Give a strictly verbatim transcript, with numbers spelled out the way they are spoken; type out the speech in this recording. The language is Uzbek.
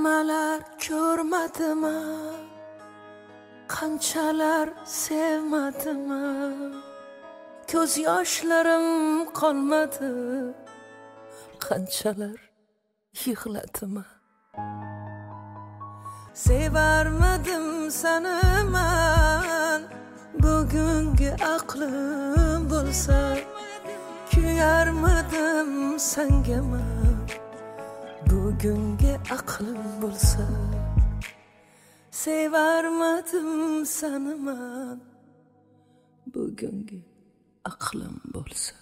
nimalar ko'rmadim, qanchalar sevmadim, ko'z yoshlarim qolmadi, qanchalar yig'ladim. Sevarmadim seni men, bugungi aqlim bo'lsa, kuyarmadim senga men, bugungi aqlim bo'lsa. Sevarmadim seni men, bugungi aqlim bo'lsa.